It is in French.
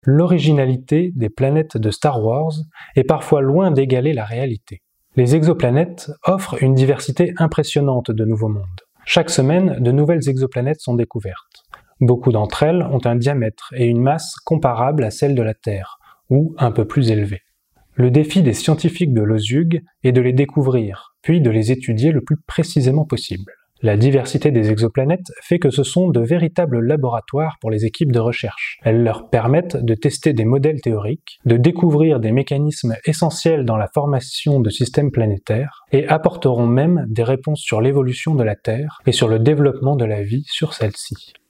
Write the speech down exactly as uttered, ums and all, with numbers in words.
L'originalité des planètes de Star Wars est parfois loin d'égaler la réalité. Les exoplanètes offrent une diversité impressionnante de nouveaux mondes. Chaque semaine, de nouvelles exoplanètes sont découvertes. Beaucoup d'entre elles ont un diamètre et une masse comparables à celle de la Terre, ou un peu plus élevées. Le défi des scientifiques de l'Ozug est de les découvrir, puis de les étudier le plus précisément possible. La diversité des exoplanètes fait que ce sont de véritables laboratoires pour les équipes de recherche. Elles leur permettent de tester des modèles théoriques, de découvrir des mécanismes essentiels dans la formation de systèmes planétaires, et apporteront même des réponses sur l'évolution de la Terre et sur le développement de la vie sur celle-ci.